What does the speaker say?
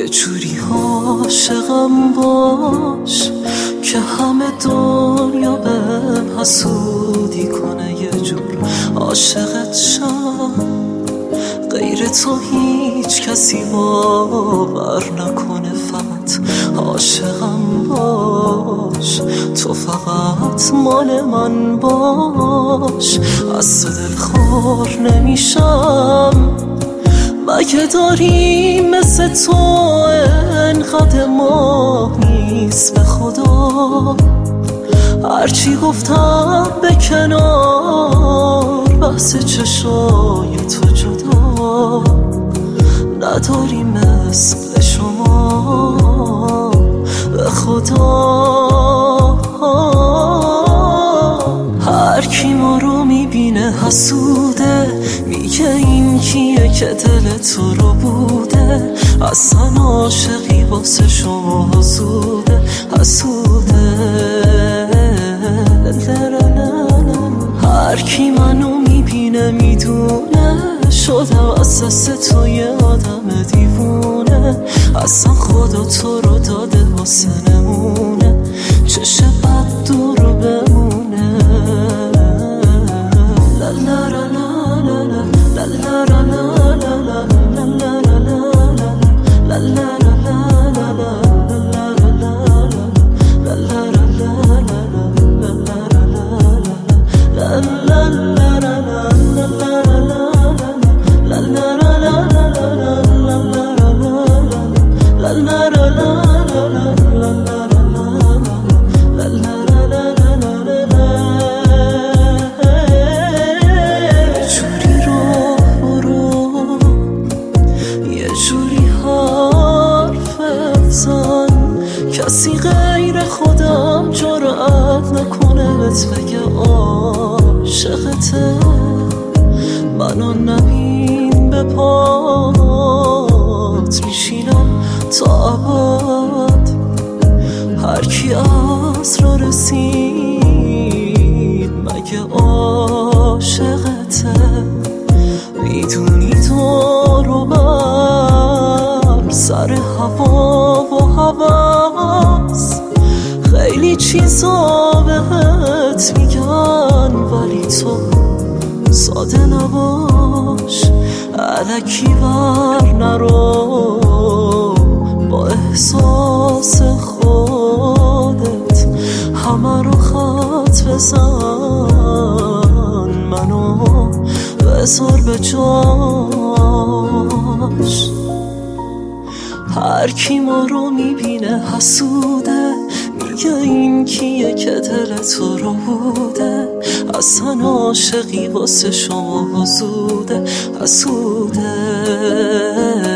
جوری عاشقم باش که همه دنیا بهم حسودی کنه، یه جور عاشقت شم غیر تو هیچ کسی باور نکنه، فقط عاشقم باش، تو فقط مال من باش. از تو دلخور نمیشم، مگه داری مثل تو انقدر ما نیست به خدا. هرچی گفتم به کنار، بحث چشای تو جدا نداری مثل شما به خدا. هر کی ما رو میبینه حسوده، میگه این کیه که دل تو رو بوده، اصلا عاشقی واسه شما حسوده حسوده. هر کی منو میبینه میدونه شدم از دست تو یه آدم دیوونه، اصلا خدا تو رو داده واسه نمونه، چشه بد دور رو بمونه. لا لا لا لا لا لا لا لا لا لا لا لا لا. کسی غیر خودم جرأت نکنه بهت بگه عاشقته، منو نبین به پات میشینم تا ابد. هر کی از را رسید مگه عاشقته، میدونی تو رو بر سر هوا و هوس خیلی چیزا بهت میگن، ولی تو ساده نباش، الکی بر نرو با احساس خودت، همه رو خط بزن، منو بذار به جاش. هر کی ما رو میبینه حسوده، میگه این کیه که دل تو رو بوده، اصلا عاشقی واسه شما حسوده حسوده.